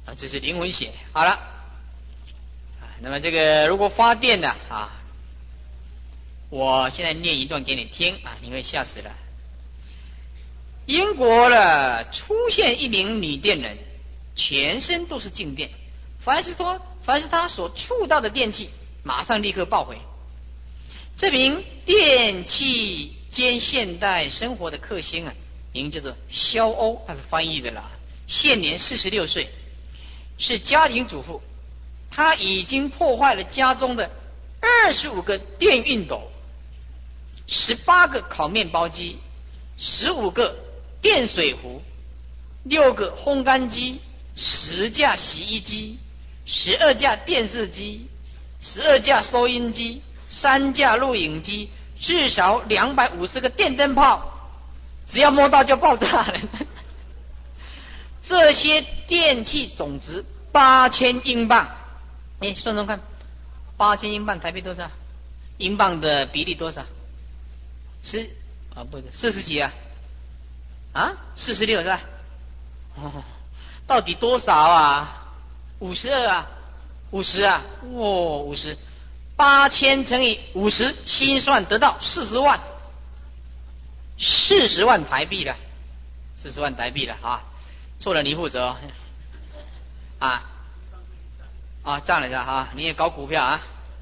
啊，这是灵魂血。好了，那么这个如果发电呢我现在念一段给你听你会吓死了。英国呢出现一名女电人，全身都是静电，凡是她所触到的电器，马上立刻报回。这名电器兼现代生活的克星名叫做肖欧，他是翻译的啦，现年46岁，是家庭主妇。他已经破坏了家中的25个电熨斗，18个烤面包机，15个电水壶，6个烘干机，10架洗衣机，12架电视机，12架收音机，3架录影机，至少250个电灯泡，只要摸到就爆炸了。这些电器总值8000英镑。算算看，8000英镑台币多少？英镑的比例多少？不是40几46是吧？到底多少525050 8000乘以50，心算得到40万，40万台币了，40万台币了错了你负责这样了你也搞股票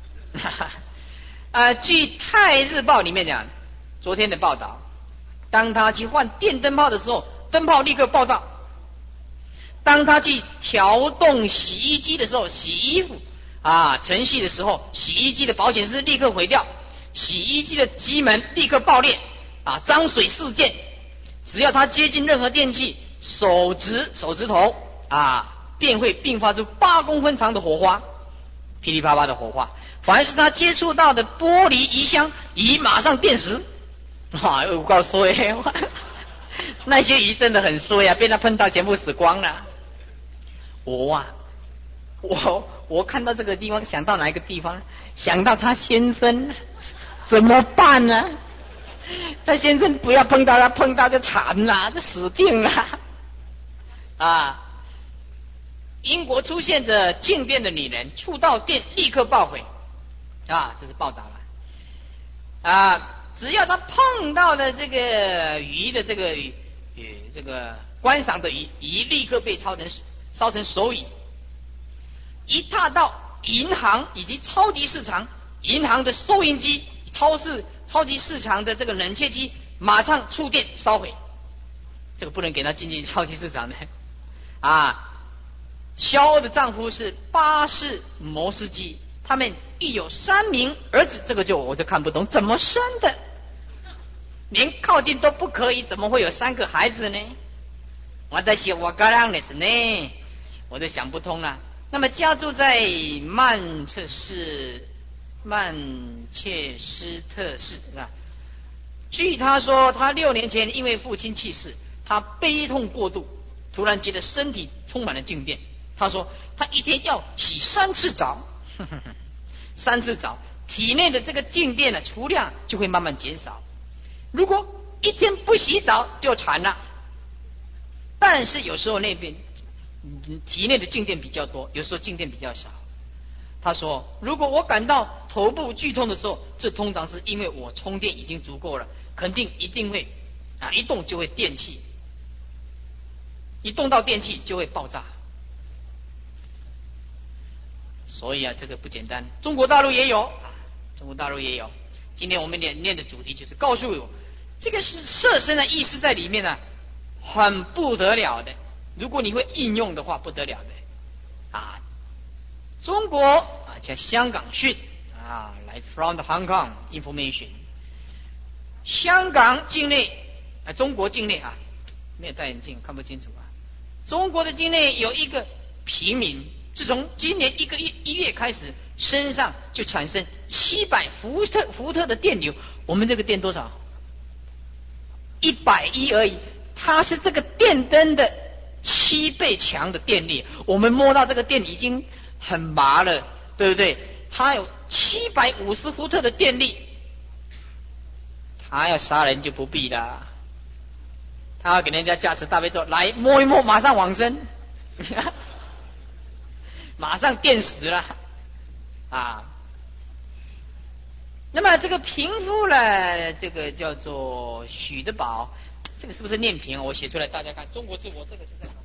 据《泰日报》里面讲，昨天的报道，当他去换电灯泡的时候，灯泡立刻爆炸；当他去调动洗衣机的时候，洗衣服程序的时候，洗衣机的保险丝立刻毁掉，洗衣机的机门立刻爆裂脏水事件。只要他接近任何电器，手指头便会迸发出8公分长的火花，噼里啪啦的火花。凡是他接触到的玻璃鱼箱，鱼马上电死。我告诉那些鱼真的很衰被他碰到全部死光了。我看到这个地方，想到哪一个地方？想到他先生怎么办呢？他先生不要碰到他，碰到就惨了，就死定了英国出现着静电的女人，触到电立刻报回这是报道了只要他碰到了这个鱼的这个观赏的鱼立刻被烧成熟鱼。一踏到银行以及超级市场，银行的收银机、超级市场的这个冷却机马上触电烧毁。这个不能给他进去超级市场的肖欧的丈夫是巴士摩斯基，他们育有3名儿子，这个我就看不懂，怎么生的？连靠近都不可以，怎么会有3个孩子呢？我都想不通了。那么家住在曼彻斯特市据他说，他6年前因为父亲去世，他悲痛过度，突然觉得身体充满了静电。他说他一天要洗3次澡，3次澡，体内的这个静电储量就会慢慢减少。如果一天不洗澡就惨了。但是有时候那边体内的静电比较多，有时候静电比较少。他说如果我感到头部剧痛的时候，这通常是因为我充电已经足够了，一定会一动就会电器，一动到电器就会爆炸。所以这个不简单。中国大陆也有。今天我们念的主题就是告诉我，这个是色身的意思在里面很不得了的。如果你会应用的话，不得了的中国叫香港讯来自 from the Hong Kong information。香港境内中国境内没有戴眼镜看不清楚中国的境内有一个平民，自从今年1月开始，身上就产生700伏特的电流。我们这个电多少？110而已，它是这个电灯的7倍强的电力。我们摸到这个电已经很麻了，对不对？它有750伏特的电力，他要杀人就不必了，他要给人家加持大悲咒，来摸一摸马上往生马上电死了啊。那么这个贫夫呢，这个叫做许德宝，这个是不是念贫？我写出来大家看，中国字我这个是在哪？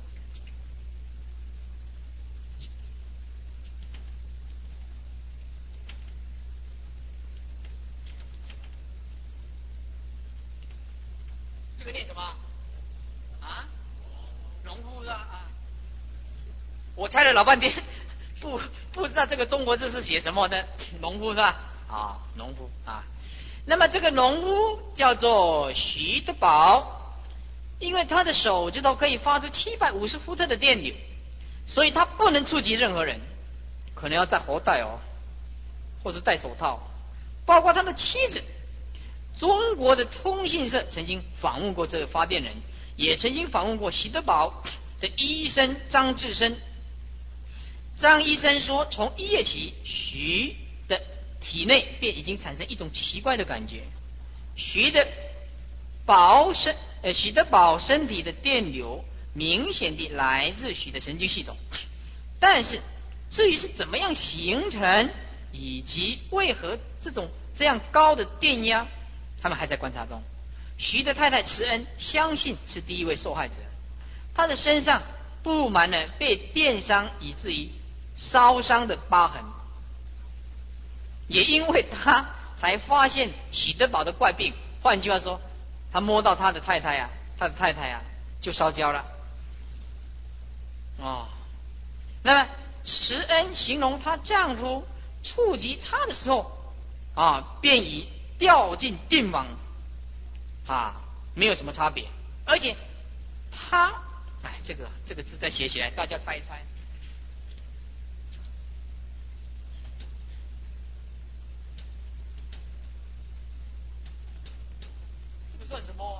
这个念什么啊？农夫是吧？啊，我猜了老半天，不知道这个中国字是写什么的，农夫是吧？啊，农夫啊。那么这个农夫叫做徐德宝，因为他的手指头可以发出750伏特的电流，所以他不能触及任何人，可能要戴喉带哦，或是戴手套。包括他的妻子，中国的通信社曾经访问过这个发电人，也曾经访问过徐德宝的医生张志深。张医生说，从1月起，徐的体内便已经产生一种奇怪的感觉，徐德宝身体的电流明显地来自徐的神经系统，但是至于是怎么样形成，以及为何这样高的电压，他们还在观察中。徐的太太慈恩相信是第一位受害者，他的身上布满了被电伤以至于烧伤的疤痕，也因为他才发现许德宝的怪病。换句话说，他摸到他的太太啊，就烧焦了。哦，那么慈恩形容她丈夫触及她的时候啊，便已掉进电网啊，没有什么差别。而且他这个字再写起来，大家猜一猜。这算什么？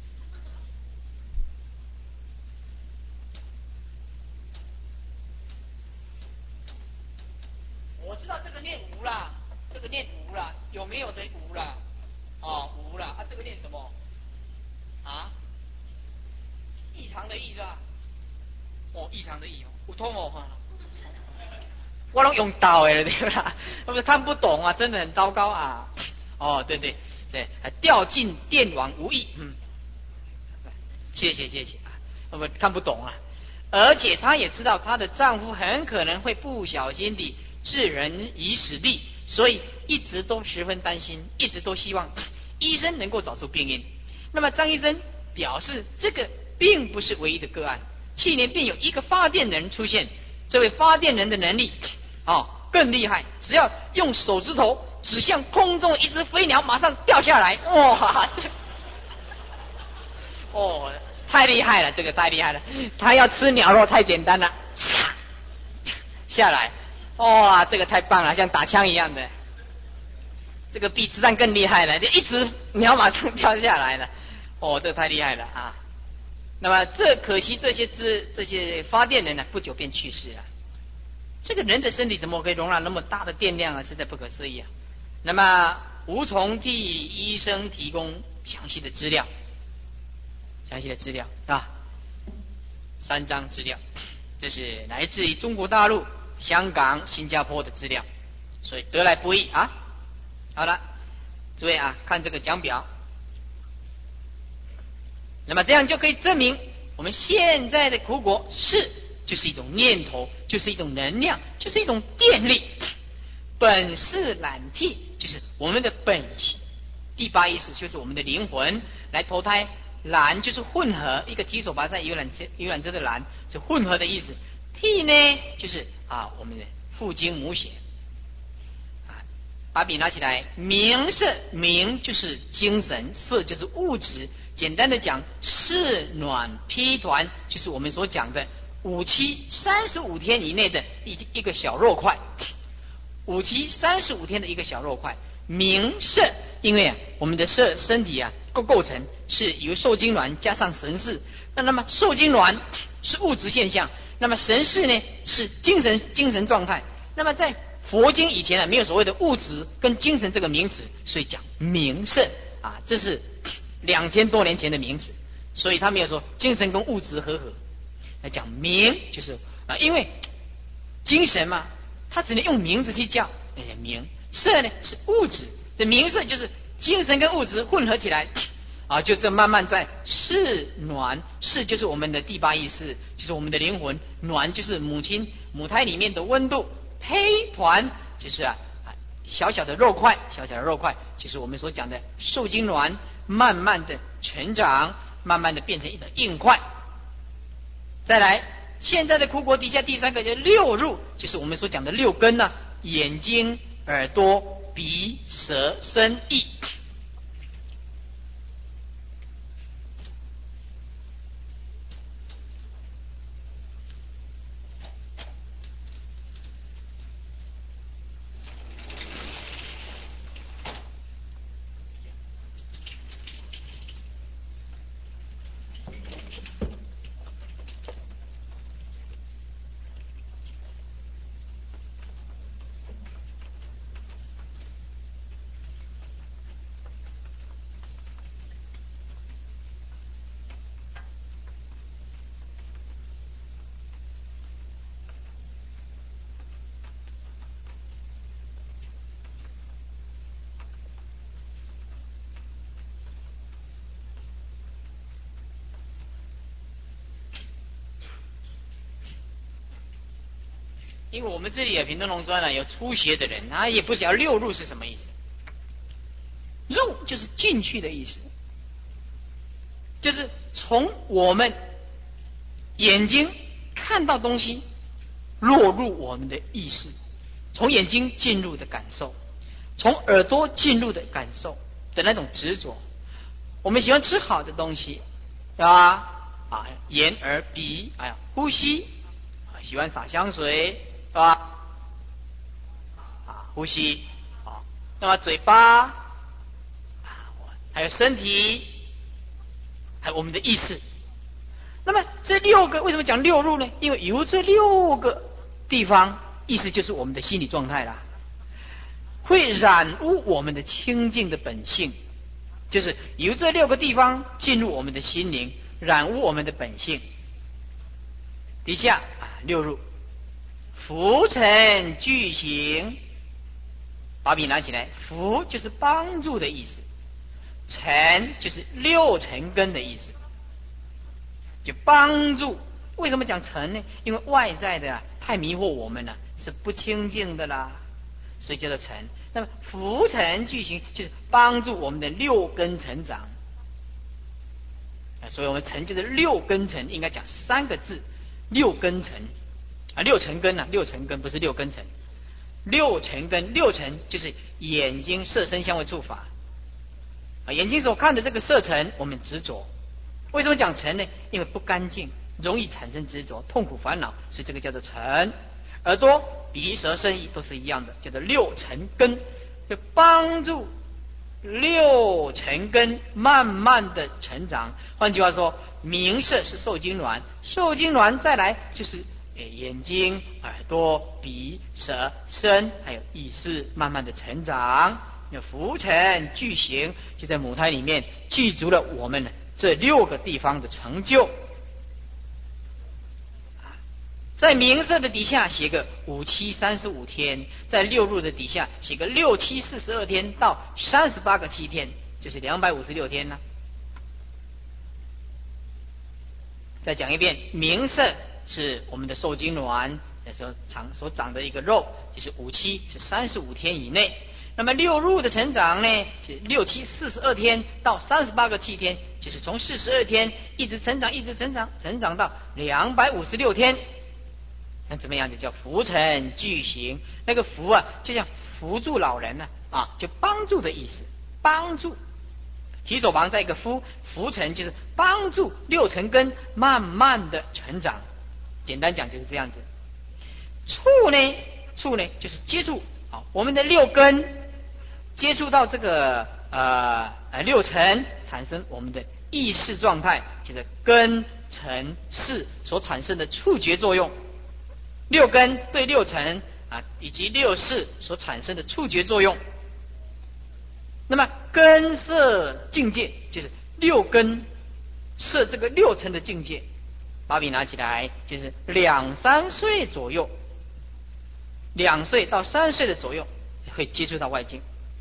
我知道这个念无啦，有没有的无啦？哦，无啦啊，这个念什么？啊？异常的异是吧？哦，异常的异哦，不通哦哈。我都用刀的对吧？我们看不懂啊，真的很糟糕啊。哦，对，掉进电网无益。谢谢啊，我们看不懂啊。而且她也知道她的丈夫很可能会不小心地置人于死地，所以一直都十分担心，一直都希望医生能够找出病因。那么张医生表示，这个并不是唯一的个案，去年便有一个发电人出现，这位发电人的能力更厉害，只要用手指头指向空中的一只飞鸟，马上掉下来。哇，太厉害了，这个太厉害了。他要吃鸟肉太简单了，下来，哇，这个太棒了，像打枪一样的。这个比子弹更厉害了，就一只鸟马上掉下来了。这个太厉害了啊！那么可惜这些发电人呢，不久便去世了。这个人的身体怎么可以容纳那么大的电量啊？实在不可思议啊！那么无从替医生提供详细的资料啊，3张资料，这是来自于中国大陆、香港、新加坡的资料，所以得来不易啊。好了，诸位啊，看这个讲表，那么这样就可以证明我们现在的苦果就是一种念头，就是一种能量，就是一种电力。本是染替，就是我们的本性。第8意识就是我们的灵魂来投胎，染就是混合，一个提手旁在游览车的染是混合的意思。替呢就是我们的父精母血。把笔拿起来，明色，明就是精神，色就是物质。简单的讲，是暖披团，就是我们所讲的5期35天以内的一个小肉块，5期35天的一个小肉块。明色，因为我们的身体构成是由受精卵加上神识，那么受精卵是物质现象，那么神识呢是精神状态。那么在佛经以前没有所谓的物质跟精神这个名词，所以讲明色这是2000多年前的名词，所以他没有说精神跟物质合，来讲明就是因为精神嘛，它只能用名字去叫，名。色呢是物质的名色，就是精神跟物质混合起来啊，就这慢慢在识暖，识就是我们的第八意识，就是我们的灵魂，暖就是母胎里面的温度，胚团就是小小的肉块，小小的肉块就是我们所讲的受精卵，慢慢的成长，慢慢的变成一个硬块。再来，现在的枯果底下第三个叫六入，就是我们所讲的六根呢，眼睛、耳朵、鼻、舌、身、意。因为我们这里屏东农专有初学的人，他也不晓得六入是什么意思。入就是进去的意思，就是从我们眼睛看到东西落入我们的意识，从眼睛进入的感受，从耳朵进入的感受的那种执着。我们喜欢吃好的东西眼耳鼻呼吸喜欢洒香水呼吸那么嘴巴还有身体还有我们的意识。那么这六个为什么讲六入呢？因为由这六个地方，意思就是我们的心理状态啦，会染污我们的清净的本性，就是由这六个地方进入我们的心灵，染污我们的本性。底下六入，浮沉具行，把笔拿起来，浮就是帮助的意思，沉就是六尘根的意思，就帮助。为什么讲沉呢？因为外在的太迷惑我们了，是不清净的啦，所以叫做沉。那么浮沉具行就是帮助我们的六根成长，所以我们沉就是六根沉，应该讲三个字，六根沉六尘根六尘根不是六根沉，六尘根，六尘就是眼睛色身香味触法眼睛所看的这个色尘我们执着。为什么讲尘呢？因为不干净，容易产生执着，痛苦烦恼，所以这个叫做尘。耳朵鼻舌身意都是一样的，叫做六尘根，就帮助六尘根慢慢的成长。换句话说，明色是受精卵，受精卵再来就是眼睛、耳朵、鼻、舌、身还有意识慢慢的成长。那浮沉具行就在母胎里面具足了我们这六个地方的成就。在明色的底下写个5、7、35天，在六入的底下写个6、7、42天到38个7天，就是256天呢。再讲一遍，明色是我们的受精卵所长的一个肉，就是5、7是35天以内。那么六入的成长呢，是6、7、42天到38个7天，就是从42天一直成长，一直成长，成长到256天。那怎么样就叫浮沉具行？那个扶就像扶助老人就帮助的意思，帮助。提手旁在一个扶，浮沉就是帮助六尘根慢慢的成长。简单讲就是这样子。触呢就是接触我们的六根接触到这个六尘，产生我们的意识状态，就是根尘识所产生的触觉作用。六根对六尘以及六识所产生的触觉作用。那么根色境界就是六根色这个六尘的境界。把笔拿起来，就是2、3岁左右 2岁到3岁的左右会接触到外境。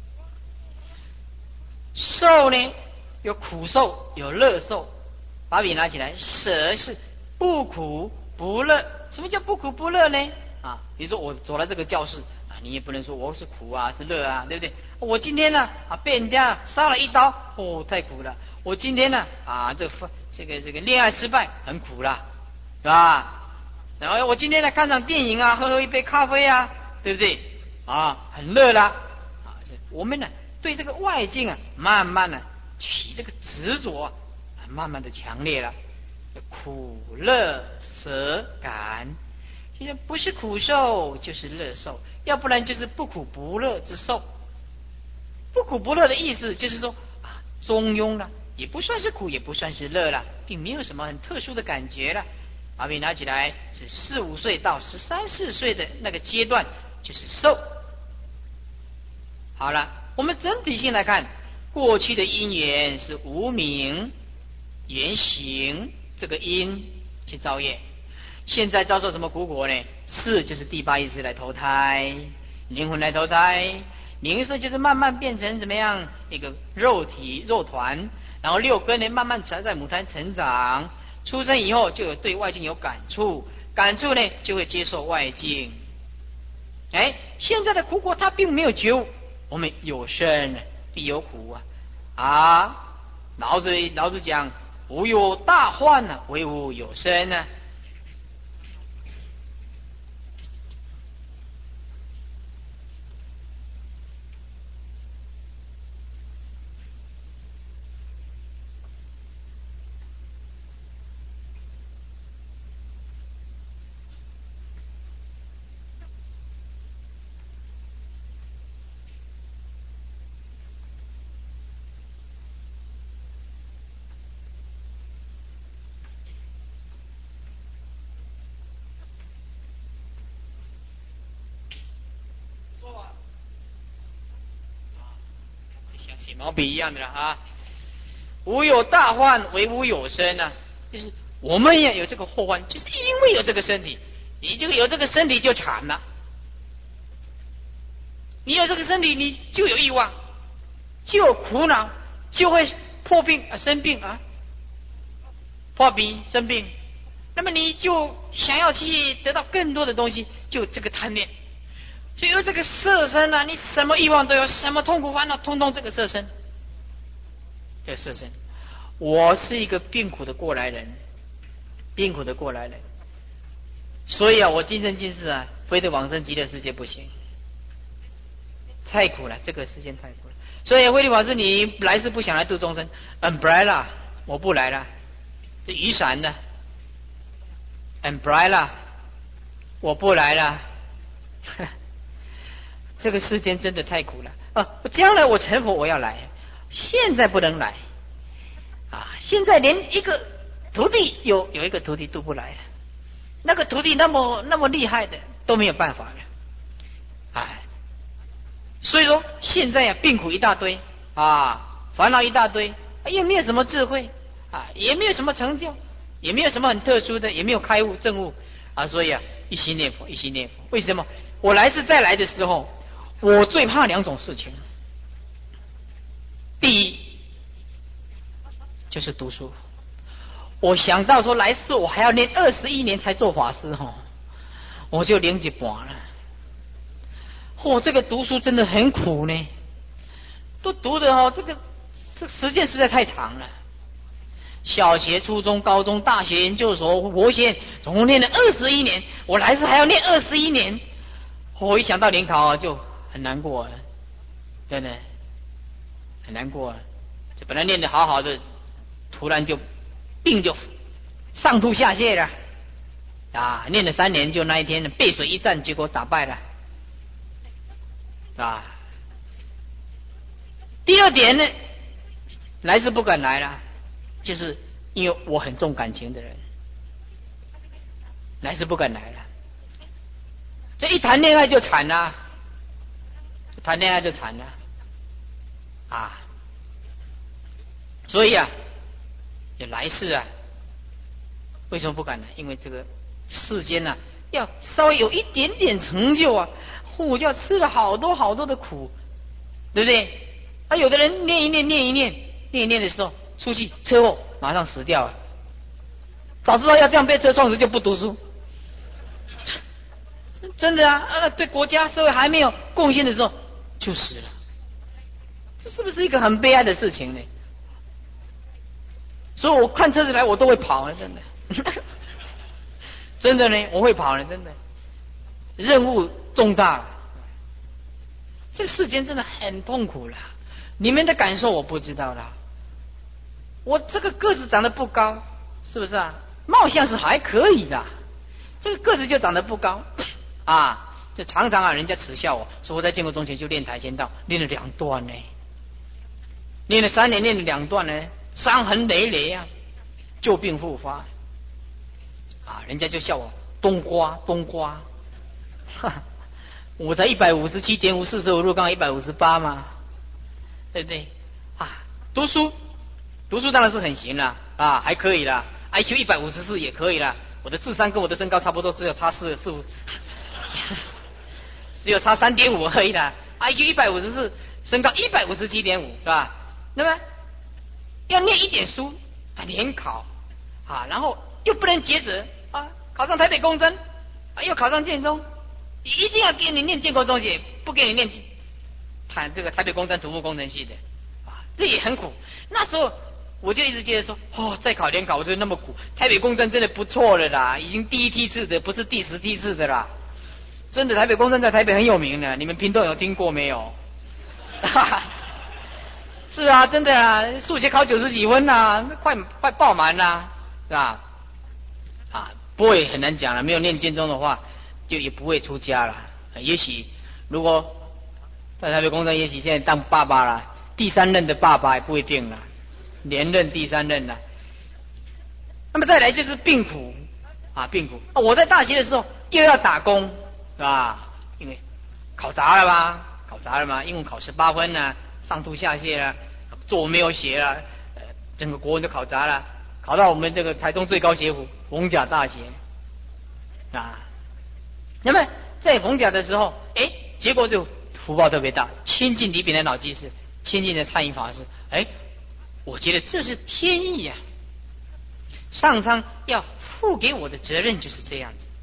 受呢，有苦受，有乐受。把笔拿起来，舍是不苦不乐。什么叫不苦不乐呢？啊，比如说我走了这个教室啊，你也不能说我是苦啊，是乐啊，对不对？我今天呢被人家杀了一刀，太苦了。我今天呢这个恋爱失败，很苦了，是吧？然后我今天来看场电影啊，喝一杯咖啡啊，对不对？很乐啦。我们呢对这个外境啊，慢慢的起这个执着，慢慢的强烈了。苦乐舍感，现在不是苦受就是乐受，要不然就是不苦不乐之受。不苦不乐的意思就是说中庸了，也不算是苦，也不算是乐了，并没有什么很特殊的感觉了。把笔拿起来，是4、5岁到13、14岁的那个阶段，就是受。好了，我们整体性来看，过去的因缘是无明缘行这个因去造业，现在遭受什么苦果呢？是就是第8意识来投胎，灵魂来投胎。灵色就是慢慢变成怎么样一个肉体肉团，然后6根呢慢慢在母胎成长，出生以后就有对外境有感触，感触呢就会接受外境。现在的苦果他并没有觉悟，我们有生必有苦老子讲无有大患唯无有生啊。像写毛笔一样的了无有大患唯无有生就是我们也有这个祸患，就是因为有这个身体，你就有这个身体就惨了。你有这个身体，你就有欲望，就有苦恼，就会破病生病破病生病。那么你就想要去得到更多的东西，就这个贪念。所以有这个色身你什么欲望都有，什么痛苦烦恼，通通这个色身。这个色身，我是一个病苦的过来人，所以我今生今世非得往生极乐世界不行，太苦了，这个世界太苦了。所以慧律法师，你来世不想来度众生 ，umbrella 我不来了，这雨伞的 umbrella 我不来了。这个世间真的太苦了将来我成佛我要来，现在不能来现在连一个徒弟有一个徒弟都不来了，那个徒弟那么厉害的都没有办法了所以说现在病苦一大堆烦恼一大堆，也没有什么智慧也没有什么成就，也没有什么很特殊的，也没有开悟证悟所以一心念佛，一心念佛。为什么？我来世再来的时候，我最怕2种事情。第一就是读书，我想到说来世我还要念21年才做法师我就领一半了。这个读书真的很苦呢，都读的这个时间实在太长了。小学、初中、高中、大学、研究所、佛学，总共念了21年，我来世还要念21年。一想到联考就很难过真的很难过就本来念得好好的，突然就病就上吐下泻了念了3年，就那一天背水一战，结果打败了第二点呢，来世不敢来了，就是因为我很重感情的人，来世不敢来了。这一谈恋爱就惨了，所以这来世为什么不敢来？因为这个世间要稍微有一点点成就护教吃了好多好多的苦，对不对？啊，有的人念一念的时候出去车祸，马上死掉了。早知道要这样被车撞死，就不读书。真的啊，对国家社会还没有贡献的时候就死了，这是不是一个很悲哀的事情呢？所以我看车子来我都会跑了，真的。真的呢，我会跑了，真的。任务重大了，这个世间真的很痛苦了。你们的感受我不知道了。我这个个子长得不高，是不是啊？貌相是还可以的，这个个子就长得不高啊，就常常啊，人家耻笑我说我在建国中学就练跆拳道，练了2段呢，练了3年，练了2段呢，伤痕累累啊，旧病复发啊，人家就笑我冬瓜，我才157.5，四舍五入刚好158嘛，对不对啊？读书当然是很行了啊，还可以啦。IQ 154也可以啦，我的智商跟我的身高差不多，只有差4.5，只有差3.5而已啦。IQ 154，身高157.5，是吧？那么要念一点书啊，联考啊，然后又不能抉择啊，考上台北工专啊，又考上建中，一定要给你念建国中学，不给你念这个台北工专土木工程系的啊，这也很苦。那时候我就一直觉得说，再考联考我就那么苦，台北工专真的不错了啦，已经第1梯次的，不是第10梯次的啦。真的，台北工专在台北很有名的，你们屏东有听过没有？是啊，真的啊，数学考90几分啊，快爆满啦，是吧？啊，不会很难讲了，没有念建中的话，就也不会出家了。也许如果在台北工专，也许现在当爸爸了，第3任的爸爸也不一定了。连任第3任了，那么再来就是病苦啊，病苦。我在大学的时候又要打工，是吧？因为考砸了嘛，英文考18分呢，上吐下泻了，作文没有写了，整个国文都考砸了，考到我们这个台中最高学府逢甲大学啊。那么在逢甲的时候，结果就福报特别大，亲近李炳南老居士，亲近的参议法师，我觉得这是天意呀，上苍要付给我的责任就是这样子，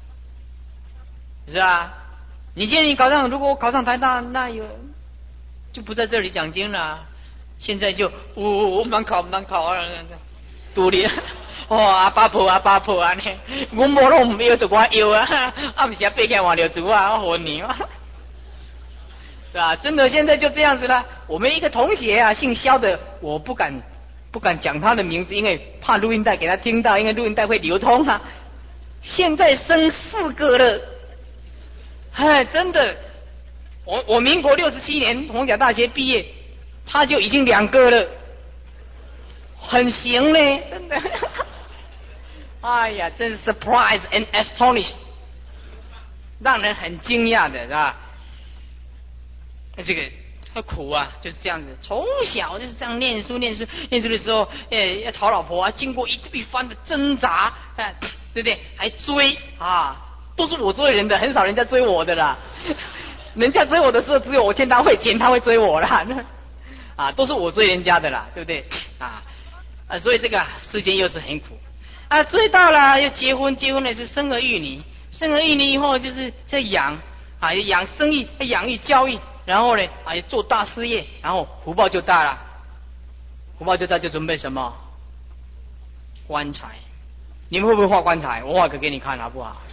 是吧？你今天如果我考上台大，那就不在这里讲经了，现在就我慢考啊，独立阿爸婆啊呢，我无拢唔要就我要啊，不是背起换了猪啊，我你啊。是吧？真的现在就这样子了。我们一个同学啊，姓肖的，我不敢讲他的名字，因为怕录音带给他听到，因为录音带会流通啊。现在生4个了，真的，我民国67年逢甲大学毕业，他就已经2个了，很行嘞，真的。哎呀，真是 surprise and astonished， 让人很惊讶的，是吧？这个他苦啊，就是这样子，从小就是这样念书的时候，要讨老婆啊，经过一番的挣扎，对不对？还追啊，都是我追人的，很少人家追我的啦。人家追我的时候，只有我欠他会钱，他会追我啦。啊，都是我追人家的啦，对不对？所以这个世间又是很苦啊。追到了要结婚了是生儿育女以后就是在养生意、养育教育。然后呢，做大事业，然后福报就大了，就准备什么？棺材。你们会不会画棺材？我画个给你看好不好？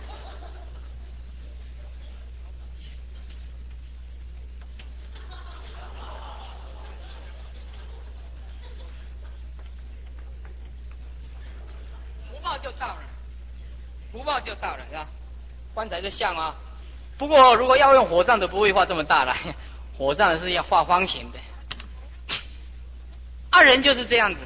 福报就到了，是吧？棺材就像啊。不过如果要用火葬的，不会画这么大了，火葬的是要画方形的。人就是这样子，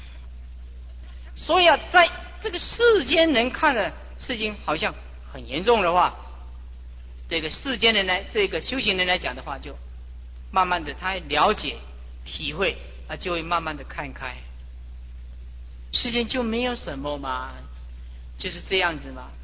所以在这个世间人看的事情好像很严重的话，这个世间人来，这个修行人来讲的话，就慢慢的他了解体会，他就会慢慢的看开，世间就没有什么嘛，就是这样子嘛。